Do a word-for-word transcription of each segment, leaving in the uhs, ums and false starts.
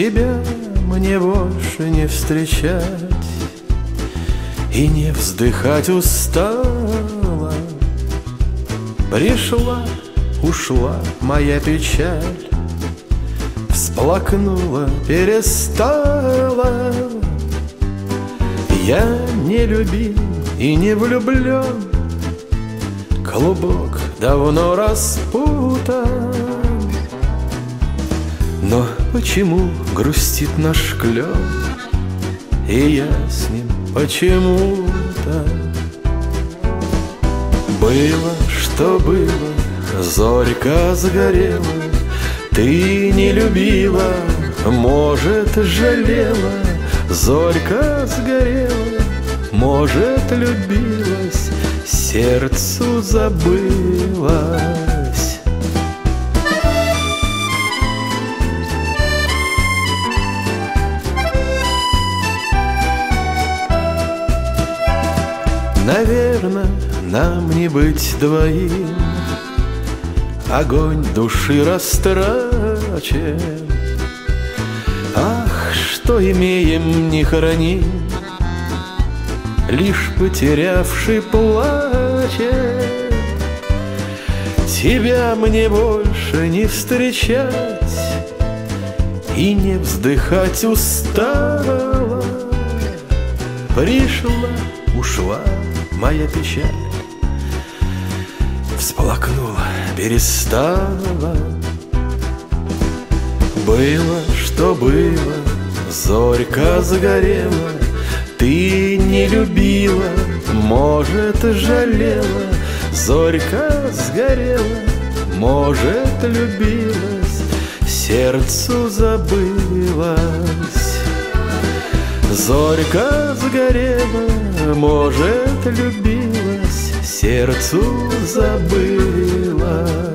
тебя мне больше не встречать и не вздыхать устала. Пришла, ушла моя печаль, всплакнула, перестала. Я не любим и не влюблен, клубок давно распутан. Но почему грустит наш клен, и я с ним почему-то? Было, что было, зорька загорела, ты не любила, может, жалела. Зорька сгорела, может, любилась, сердцу забылась. Наверно, нам не быть двоим, огонь души растрачен. Ах, что имеем, не хороним, лишь потерявший плачет. Тебя мне больше не встречать и не вздыхать устала. Пришла, ушла моя печаль, всплакнула, перестала. Было, что было, зорька загорела, ты не любила, может, жалела. Зорька сгорела, может, любилась, сердцу забылась. Зорька сгорела, может, любилась, сердцу забылась.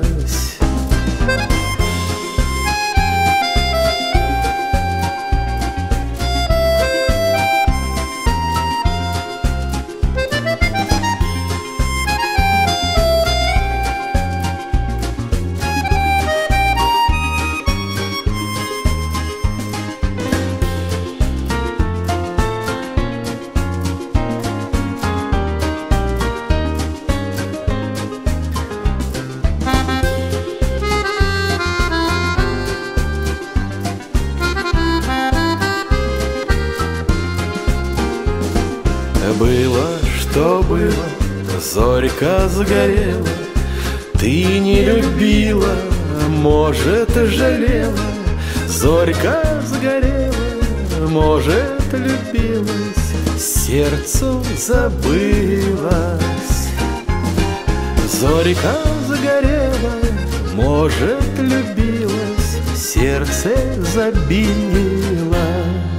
Было, что было, зорька загорела, ты не любила, может, жалела. Зорька сгорела, может, любилась, сердцу забылась. Зорька загорела, может, любилась, сердце забилось.